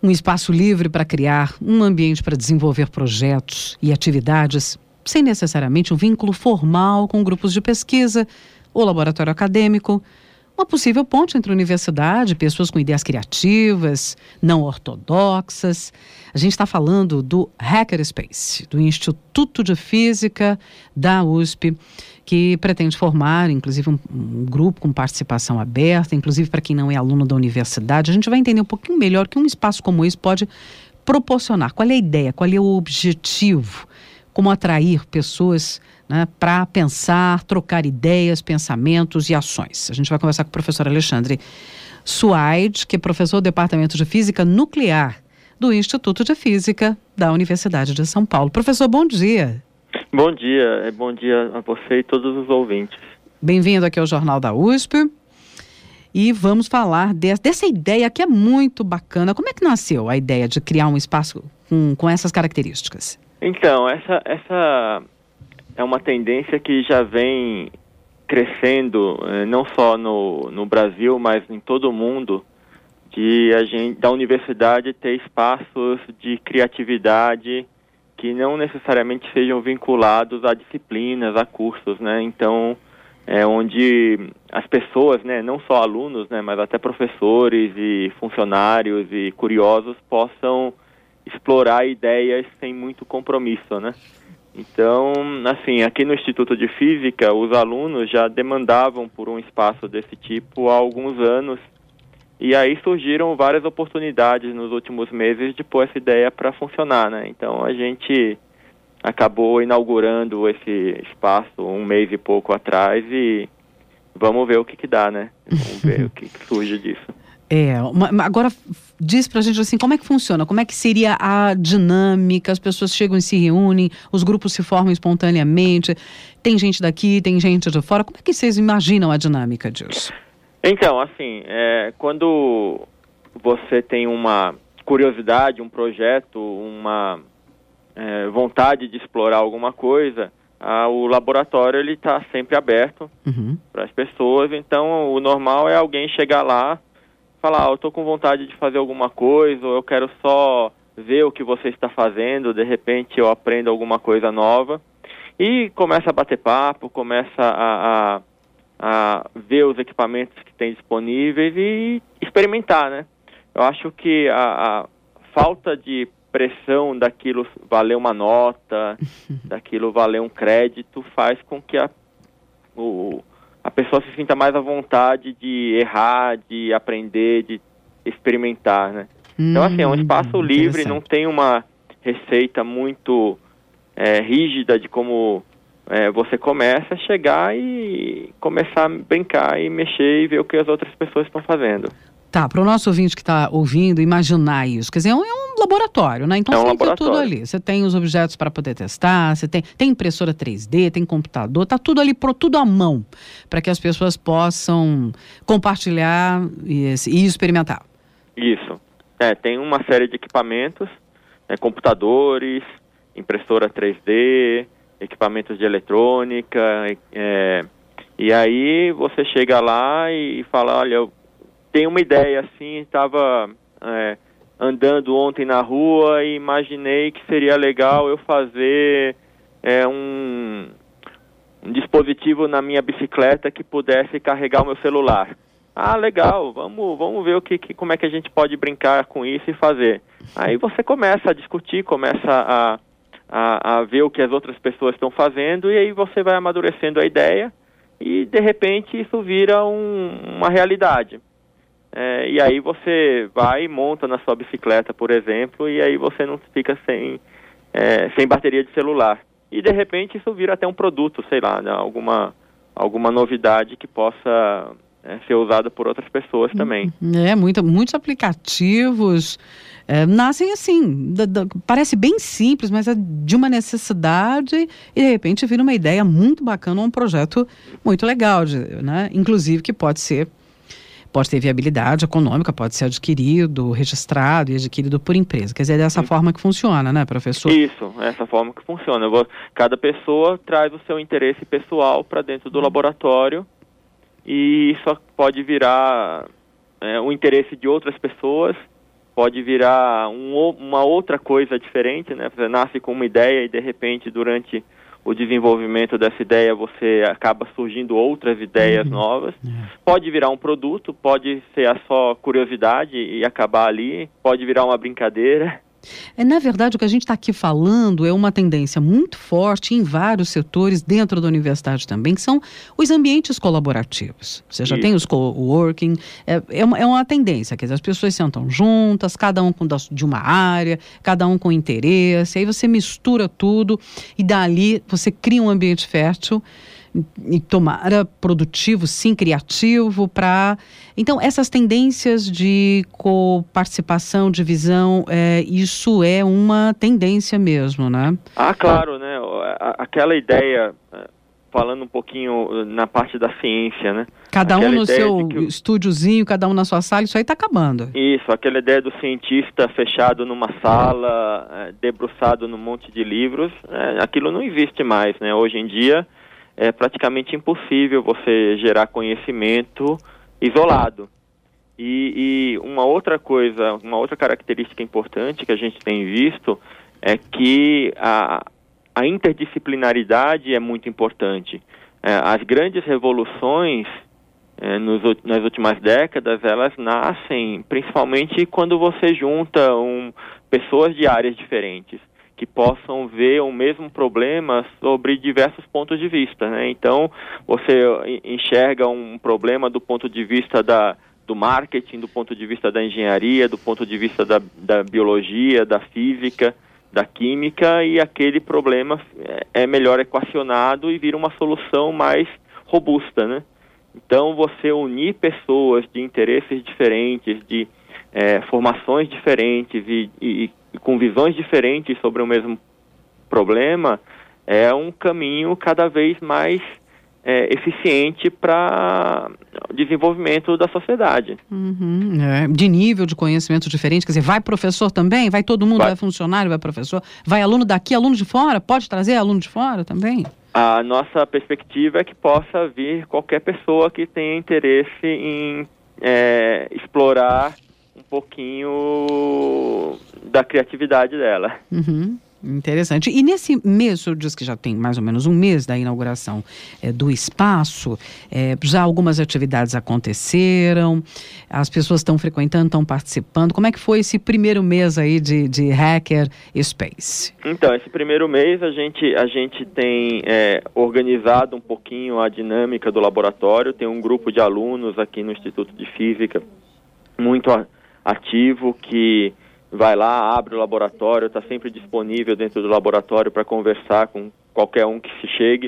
Um espaço livre para criar um ambiente para desenvolver projetos e atividades sem necessariamente um vínculo formal com grupos de pesquisa ou laboratório acadêmico. Uma possível ponte entre universidade e pessoas com ideias criativas, não ortodoxas. A gente está falando do Hackerspace, do Instituto de Física da USP, que pretende formar, inclusive, um grupo com participação aberta, inclusive para quem não é aluno da universidade. A gente vai entender um pouquinho melhor que um espaço como esse pode proporcionar. Qual é a ideia, qual é o objetivo, como atrair pessoas, né, para pensar, trocar ideias, pensamentos e ações. A gente vai conversar com o professor Alexandre Suaide, que é professor do Departamento de Física Nuclear do Instituto de Física da Universidade de São Paulo. Professor, bom dia. Bom dia a você e todos os ouvintes. Bem-vindo aqui ao Jornal da USP. E vamos falar dessa ideia que é muito bacana. Como é que nasceu a ideia de criar um espaço com essas características? Então, essa é uma tendência que já vem crescendo, não só no Brasil, mas em todo o mundo, da universidade ter espaços de criatividade que não necessariamente sejam vinculados a disciplinas, a cursos, né? Então, onde as pessoas, né, não só alunos, né, mas até professores e funcionários e curiosos possam explorar ideias sem muito compromisso, né? Então, assim, aqui no Instituto de Física, os alunos já demandavam por um espaço desse tipo há alguns anos, e aí surgiram várias oportunidades nos últimos meses de pôr essa ideia para funcionar, né? Então, a gente acabou inaugurando esse espaço um mês e pouco atrás e vamos ver o que dá, né? Vamos ver o que surge disso. Agora diz pra gente assim, como é que funciona? Como é que seria a dinâmica? As pessoas chegam e se reúnem, os grupos se formam espontaneamente, tem gente daqui, tem gente de fora. Como é que vocês imaginam a dinâmica disso? Então, assim, quando você tem uma curiosidade, um projeto, uma vontade de explorar alguma coisa, o laboratório ele está sempre aberto para as pessoas. Então, o normal é alguém chegar lá, falar, eu estou com vontade de fazer alguma coisa, ou eu quero só ver o que você está fazendo, de repente eu aprendo alguma coisa nova, e começa a bater papo, começa a ver os equipamentos que tem disponíveis e experimentar, né? Eu acho que a falta de pressão daquilo valer uma nota, daquilo valer um crédito, faz com que a pessoa se sinta mais à vontade de errar, de aprender, de experimentar, né? Então, assim, é um espaço livre, não tem uma receita muito rígida de como você começa a chegar e começar a brincar e mexer e ver o que as outras pessoas estão fazendo. Tá, para o nosso ouvinte que está ouvindo, imaginar isso. Quer dizer, é um laboratório, né? Então você tem tudo ali. Você tem os objetos para poder testar, você tem impressora 3D, tem computador, está tudo ali, tudo à mão, para que as pessoas possam compartilhar e experimentar. Isso. Tem uma série de equipamentos, computadores, impressora 3D, equipamentos de eletrônica, e aí você chega lá e fala, olha, eu tenho uma ideia assim, estava andando ontem na rua e imaginei que seria legal eu fazer um dispositivo na minha bicicleta que pudesse carregar o meu celular. Ah, legal, vamos ver como é que a gente pode brincar com isso e fazer. Aí você começa a discutir, começa a ver o que as outras pessoas estão fazendo e aí você vai amadurecendo a ideia e de repente isso vira uma realidade. E aí você vai e monta na sua bicicleta, por exemplo, e aí você não fica sem bateria de celular. E de repente isso vira até um produto, sei lá, né, alguma novidade que possa ser usada por outras pessoas também. Muitos aplicativos nascem assim, parece bem simples, mas é de uma necessidade e de repente vira uma ideia muito bacana, um projeto muito legal, né? Inclusive que pode ter viabilidade econômica, pode ser adquirido, registrado e adquirido por empresa. Quer dizer, é dessa forma que funciona, né, professor? Isso, é essa forma que funciona. Cada pessoa traz o seu interesse pessoal para dentro do laboratório e isso pode virar o interesse de outras pessoas pode virar uma outra coisa diferente, né? Você nasce com uma ideia e, de repente, durante o desenvolvimento dessa ideia, você acaba surgindo outras ideias novas. Pode virar um produto, pode ser a só curiosidade e acabar ali, pode virar uma brincadeira. Na verdade, o que a gente está aqui falando é uma tendência muito forte em vários setores, dentro da universidade também, que são os ambientes colaborativos. Você já tem os coworking, é uma tendência, quer dizer, as pessoas sentam juntas, cada um de uma área, cada um com interesse, aí você mistura tudo e dali você cria um ambiente fértil e tomara produtivo, sim, criativo, para... Então, essas tendências de coparticipação, de visão, isso é uma tendência mesmo, né? Claro, né? Aquela ideia, falando um pouquinho na parte da ciência, né? Cada um no seu estúdiozinho, cada um na sua sala, isso aí está acabando. Isso, aquela ideia do cientista fechado numa sala, debruçado num monte de livros, aquilo não existe mais, né? Hoje em dia, é praticamente impossível você gerar conhecimento isolado. E uma outra coisa, uma outra característica importante que a gente tem visto é que a interdisciplinaridade é muito importante. As grandes revoluções nas últimas décadas, elas nascem principalmente quando você junta pessoas de áreas diferentes, que possam ver o mesmo problema sobre diversos pontos de vista, né? Então, você enxerga um problema do ponto de vista do marketing, do ponto de vista da engenharia, do ponto de vista da biologia, da física, da química, e aquele problema é melhor equacionado e vira uma solução mais robusta, né? Então, você unir pessoas de interesses diferentes, de formações diferentes e com visões diferentes sobre o mesmo problema, é um caminho cada vez mais eficiente para o desenvolvimento da sociedade. De nível de conhecimento diferente, quer dizer, vai professor também? Vai todo mundo? Vai funcionário, vai professor? Vai aluno daqui, aluno de fora? Pode trazer aluno de fora também? A nossa perspectiva é que possa vir qualquer pessoa que tenha interesse em explorar um pouquinho da criatividade dela. Interessante. E nesse mês, o senhor diz que já tem mais ou menos um mês da inauguração do espaço, já algumas atividades aconteceram, as pessoas estão frequentando, estão participando. Como é que foi esse primeiro mês aí de Hacker Space? Então, esse primeiro mês a gente tem organizado um pouquinho a dinâmica do laboratório. Tem um grupo de alunos aqui no Instituto de Física muito ativo, que vai lá, abre o laboratório, está sempre disponível dentro do laboratório para conversar com qualquer um que se chegue.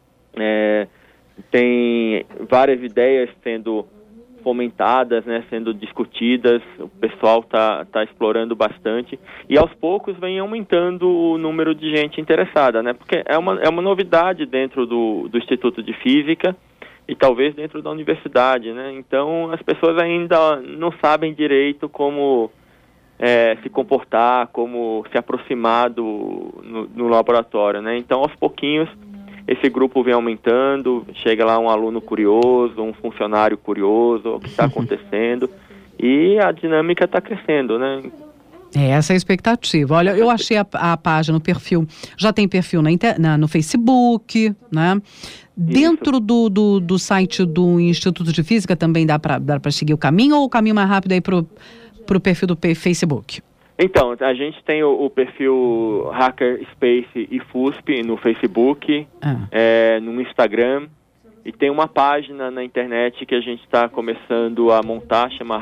Tem várias ideias sendo fomentadas, né, sendo discutidas, o pessoal tá explorando bastante, e aos poucos vem aumentando o número de gente interessada, né, porque é uma novidade dentro do Instituto de Física e talvez dentro da universidade, né, então as pessoas ainda não sabem direito como se comportar, como se aproximar no laboratório, né? Então, aos pouquinhos, esse grupo vem aumentando, chega lá um aluno curioso, um funcionário curioso, o que está acontecendo, e a dinâmica está crescendo, né? Essa é a expectativa. Olha, eu achei a página, o perfil, já tem perfil no Facebook, né? Dentro do site do Instituto de Física também dá para seguir o caminho, ou o caminho mais rápido aí para o perfil do Facebook? Então, a gente tem o perfil Hacker Space e FUSP no Facebook, no Instagram, e tem uma página na internet que a gente está começando a montar, chama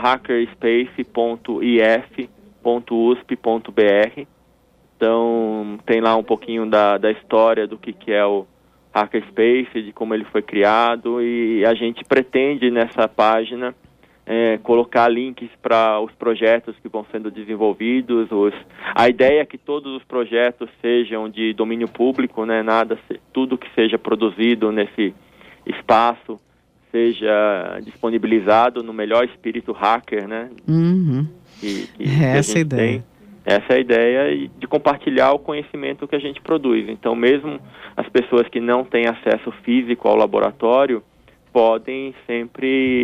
hackerspace.if.usp.br. Então, tem lá um pouquinho da história do que é o Hackerspace, de como ele foi criado, e a gente pretende nessa página colocar links para os projetos que vão sendo desenvolvidos. A ideia é que todos os projetos sejam de domínio público, né? Tudo que seja produzido nesse espaço seja disponibilizado no melhor espírito hacker, né? Essa é a ideia. Essa é a ideia de compartilhar o conhecimento que a gente produz. Então, mesmo as pessoas que não têm acesso físico ao laboratório podem sempre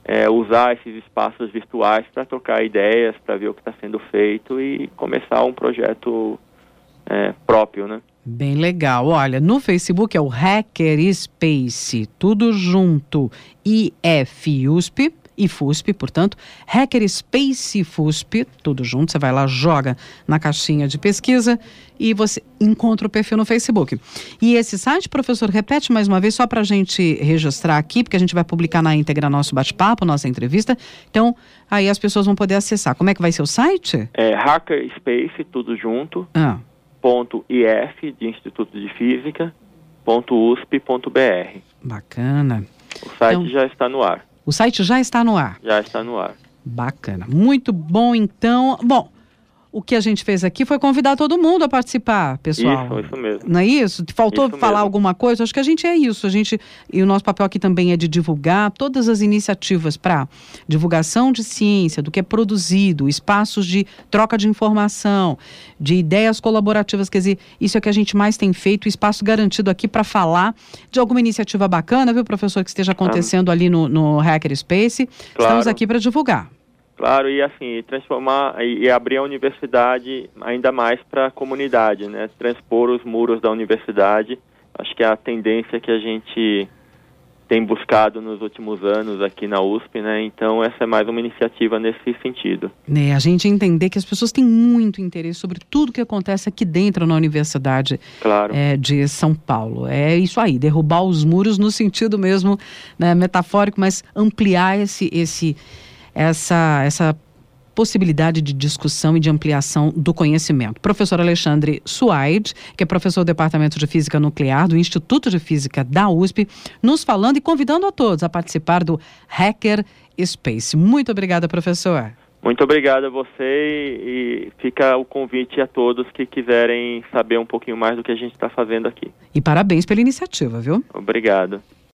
usar esses espaços virtuais para trocar ideias, para ver o que está sendo feito e começar um projeto próprio, né? Bem legal. Olha, no Facebook é o Hackerspace, tudo junto, IFUSP e FUSP, portanto, Hackerspace FUSP, tudo junto, você vai lá, joga na caixinha de pesquisa e você encontra o perfil no Facebook. E esse site, professor, repete mais uma vez, só para a gente registrar aqui, porque a gente vai publicar na íntegra nosso bate-papo, nossa entrevista, então aí as pessoas vão poder acessar. Como é que vai ser o site? Hackerspace, tudo junto, .if, de Instituto de Física, .usp.br. Bacana. O site já está no ar. O site já está no ar? Já está no ar. Bacana. Muito bom, então. Bom, o que a gente fez aqui foi convidar todo mundo a participar, pessoal. Isso mesmo. Não é isso? Faltou isso falar mesmo. Alguma coisa? Acho que a gente é isso. E o nosso papel aqui também é de divulgar todas as iniciativas para divulgação de ciência, do que é produzido, espaços de troca de informação, de ideias colaborativas. Quer dizer, isso é o que a gente mais tem feito, espaço garantido aqui para falar de alguma iniciativa bacana, viu, professor, que esteja acontecendo ali no Hackerspace. Claro. Estamos aqui para divulgar. Claro, e assim, transformar e abrir a universidade ainda mais para a comunidade, né? Transpor os muros da universidade. Acho que é a tendência que a gente tem buscado nos últimos anos aqui na USP, né? Então essa é mais uma iniciativa nesse sentido. A gente entender que as pessoas têm muito interesse sobre tudo que acontece aqui dentro na Universidade claro. De São Paulo. É isso aí, derrubar os muros no sentido mesmo, né, metafórico, mas ampliar essa possibilidade de discussão e de ampliação do conhecimento. Professor Alexandre Suaide, que é professor do Departamento de Física Nuclear do Instituto de Física da USP, nos falando e convidando a todos a participar do Hackerspace. Muito obrigada, professor. Muito obrigado a você e fica o convite a todos que quiserem saber um pouquinho mais do que a gente está fazendo aqui. E parabéns pela iniciativa, viu? Obrigado.